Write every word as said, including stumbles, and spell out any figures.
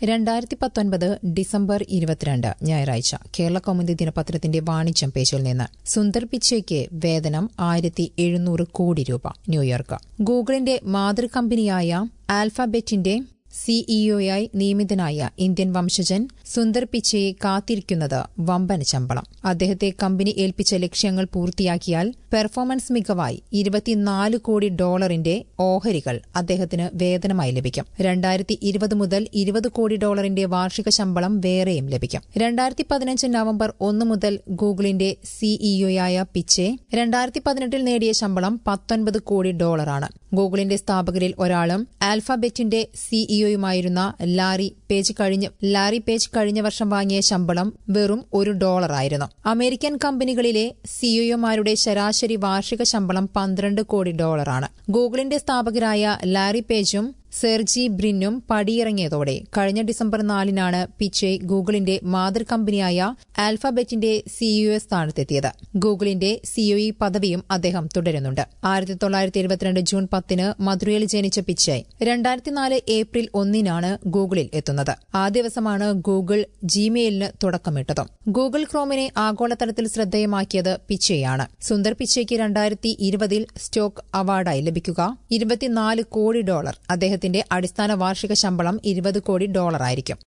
രണ്ടായിരത്തി പത്തൊൻപത് ഡിസംബർ ഇരുപത്തിരണ്ട് ഞായറാഴ്ച കേരള കൗമുദി ദിനപത്രത്തിന്റെ വാണിജ്യം പേജിൽ നിന്ന് സുന്ദർ പിച്ചൈക്ക് വേതനം ആയിരത്തി എഴുന്നൂറ് കോടി രൂപ. ന്യൂയോർക്ക്. ഗൂഗിളിന്റെ മാതൃകമ്പനിയായ ആൽഫബെറ്റിന്റെ സിഇഒയായി നിയമിതനായ ഇന്ത്യൻ വംശജൻ സുന്ദർ പിച്ചയെ കാത്തിരിക്കുന്നത് വമ്പൻ ശമ്പളം. അദ്ദേഹത്തെ കമ്പനി ഏൽപ്പിച്ച ലക്ഷ്യങ്ങൾ പൂർത്തിയാക്കിയാൽ പെർഫോമൻസ് മികവായി ഇരുപത്തിനാല് കോടി ഡോളറിന്റെ ഓഹരികൾ അദ്ദേഹത്തിന് വേതനമായി ലഭിക്കും. രണ്ടായിരത്തി ഇരുപത് മുതൽ ഇരുപത് കോടി ഡോളറിന്റെ വാർഷിക ശമ്പളം വേറെയും ലഭിക്കും. രണ്ടായിരത്തി പതിനഞ്ച് നവംബർ ഒന്ന് മുതൽ ഗൂഗിളിന്റെ സിഇഒയായ പിച്ചെ രണ്ടായിരത്തി പതിനെട്ടിൽ നേടിയ ശമ്പളം പത്തൊൻപത് കോടി ഡോളറാണ്. ഗൂഗിളിന്റെ സ്ഥാപകരിൽ ഒരാളും ആൽഫബെറ്റിന്റെ സിഇഒയുമായിരുന്ന ലാറി പേജ് കഴിഞ്ഞ ലാറി പേജ് കഴിഞ്ഞ വർഷം വാങ്ങിയ ശമ്പളം വെറും ഒരു ഡോളറായിരുന്നു. അമേരിക്കൻ കമ്പനികളിലെ സിഇഒമാരുടെ ശരാശരി വാർഷിക ശമ്പളം പന്ത്രണ്ട് കോടി ഡോളറാണ്. ഗൂഗിളിന്റെ സ്ഥാപകരായ ലാറി പേജും സെർജി ബ്രിന്നും പടിയിറങ്ങിയതോടെ കഴിഞ്ഞ ഡിസംബർ നാലിനാണ് പിച്ചെ ഗൂഗിളിന്റെ മാതൃകമ്പനിയായ ആൽഫബെറ്റിന്റെ സിഇഒ സ്ഥാനത്തെത്തിയത്. ഗൂഗിളിന്റെ സിഇഒ പദവിയും അദ്ദേഹം തുടരുന്നുണ്ട്. ആയിരത്തി തൊള്ളായിരത്തി എഴുപത്തിരണ്ട് ജൂൺ പത്തിന് മധുരയിൽ ജനിച്ച പിച്ചെ രണ്ടായിരത്തിനാല് ഏപ്രിൽ ഒന്നിനാണ് ഗൂഗിളിൽ എത്തുന്നത്. ആ ദിവസമാണ് ഗൂഗിൾ ജിമെയിലിന് തുടക്കമിട്ടതും. ഗൂഗിൾ ക്രോമിനെ ആഗോളതലത്തിൽ ശ്രദ്ധേയമാക്കിയത് പിച്ചെയാണ്. സുന്ദർ പിച്ചയ്ക്ക് രണ്ടായിരത്തി ഇരുപതിൽ സ്റ്റോക്ക് അവാർഡായി ലഭിക്കുക ഇരുപത്തിനാല് കോടി ഡോളർ. അദ്ദേഹത്തിന്റെ അടിസ്ഥാന വാർഷിക ശമ്പളം ഇരുപത് കോടി ഡോളറായിരിക്കും.